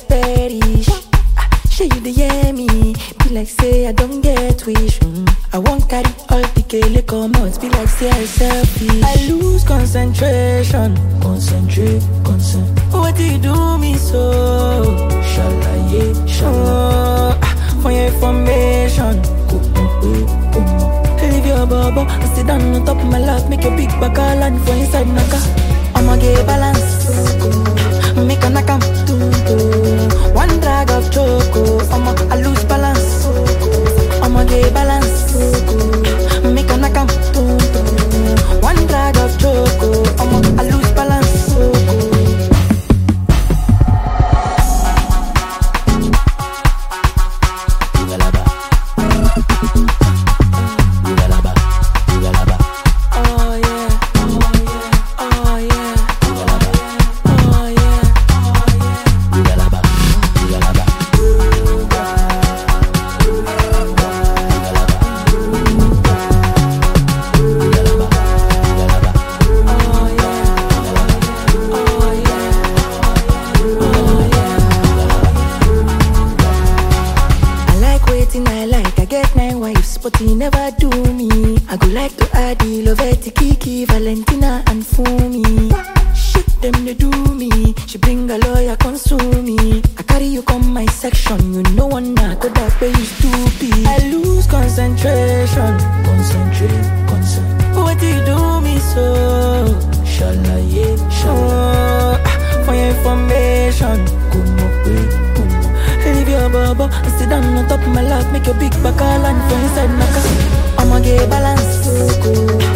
perish. Sure you dey hear me? Be like say I don't get wish. I won't carry all the kele come out. Be like say I selfish. I lose concentration. Concentrate. What do you do me so? Shala. For your information. Leave your bubble and sit down on top of my lap. Make your big back all land for inside naka. I'ma get balance. Make a knock am. One drag of choco. I lose balance. I'ma get balance. Make a knock am. One drag of choco. I lose balance. But he never do me. I go like to add the Loveti, Kiki, Valentina and Fumi. Shit them they do me. She bring a lawyer console me. I carry you come my section. You know one not to that way you stupid. I lose concentration. Concentrate. What do you do me so? Shala. For your information. Leave your bubble and sit down on top of my lap. Make your big back all and for inside naka. I'ma get balance.